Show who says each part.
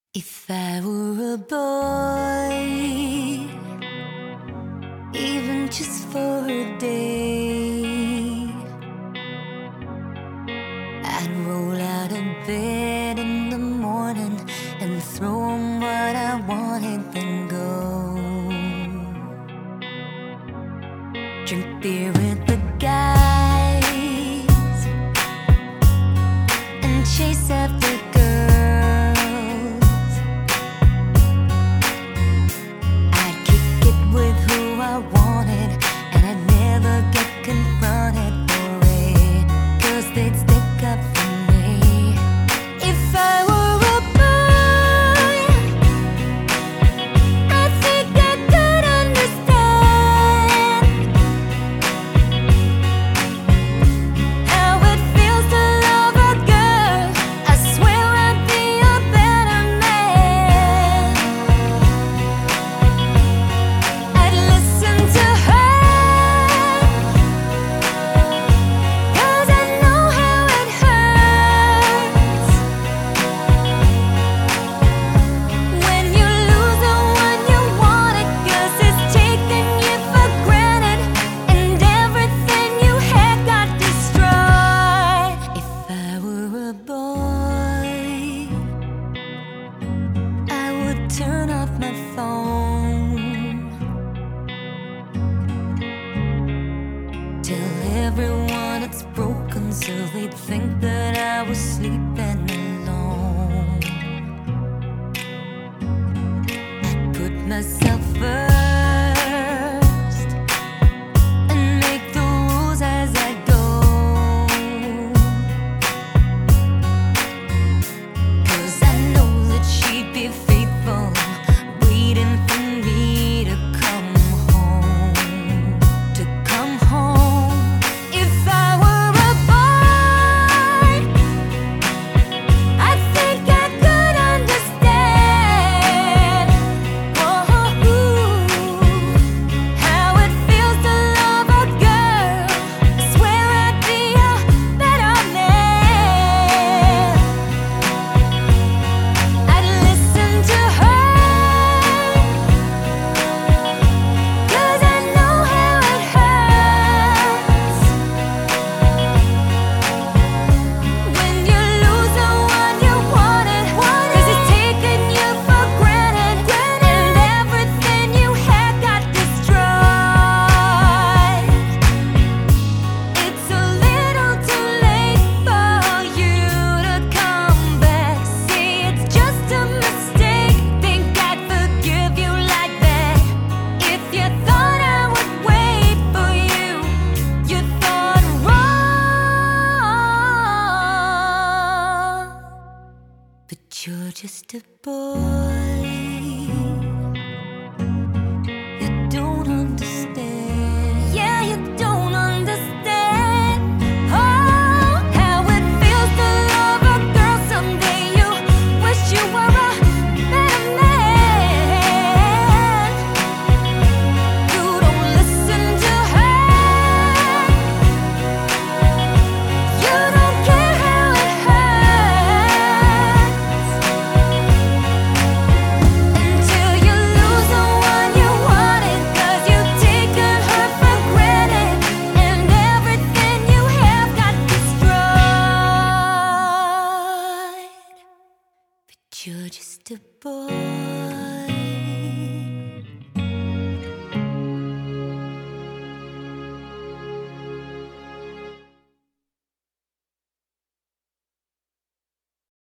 Speaker 1: If I were a boy, even just for a day, I'd roll out of bed in the morning and throw 'em what I wanted, then go drink beer with the guys and chase after girls. I'd kick it with who I wanted, and I'd never get confronted for it, 'cause they'd stick up for me. If I were a boy, I think I could understand how it feels to love a girl. I swear I'd be a better man. I'd listen to her, 'cause I know how it hurts when you lose the one you wanted, 'cause it's taking you for granted and everything you had got destroyed. If I were a boy, I would turn off my phone, tell everyone it's broken so they'd think that I was sleeping alone. I'd put myself first and make the rules as I go, 'cause I know that she'd be faithful, waiting for me to come home, to come home. If I were a boy, I think I could understand how it feels to love a girl. I swear I'd be a better man. I'd listen to her, 'cause I know how it hurts when you lose the one you wanted, 'cause it's taking you for granted and everything you had got destroyed. It's a little too late for you to come back. See, it's just a mistake. Think I'd forgive you like that? If you thought I would wait for you, you thought wrong. But you're just a boy. You don't understand. Yeah, you don't understand. Oh, how it feels to love a girl. Someday you wish you were a better man. You don't listen to her. You don't care how it hurts until you lose the one you wanted, 'cause you've taken her for granted and everything you have got destroyed. But you're just a boy.